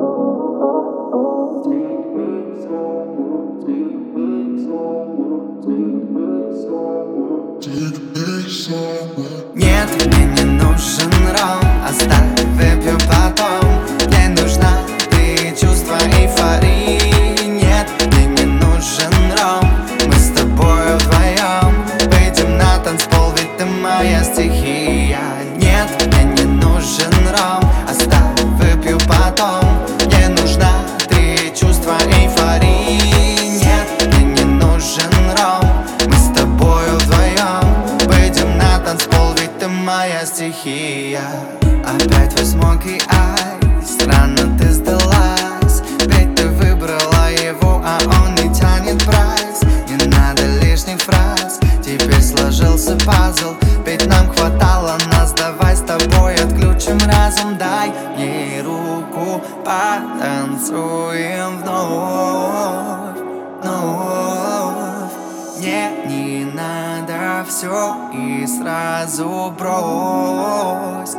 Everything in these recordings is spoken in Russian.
Нет, мне не нужен ром, оставь, выпью потом. Мне нужна ты, чувство эйфории. Нет, мне не нужен ром, мы с тобой вдвоем выйдем на танцпол, ведь ты моя стихия. Нет, мне не нужен ром, оставь, выпью потом. Мне нужна ты, чувство эйфории. Нет, мне не нужен ром, мы с тобой вдвоем выйдем на танцпол, ведь ты моя стихия. Опять твой смоки ай, странно ты сдалась, ведь ты выбрала его, а он не тянет прайс. Не надо лишних фраз, теперь сложился пазл, ведь нам хватало нас. Давай с тобой отключим разум, дай мне руку, потанцуем вновь, вновь. Мне не надо все и сразу брось.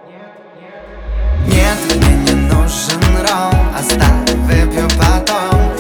Нет, мне не нужен ром, оставь, выпью потом.